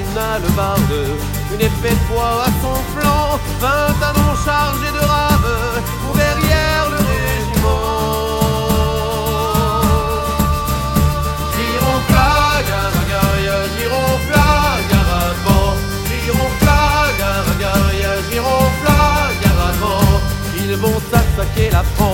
hallebarde, une épée de poids à son flanc, 20 canons chargés de raves pour derrière le régiment. Gironflag, Aragaria, gironflag, Aravant, gironflag, Aragaria, gironflag, Aravant, ils vont attaquer la France.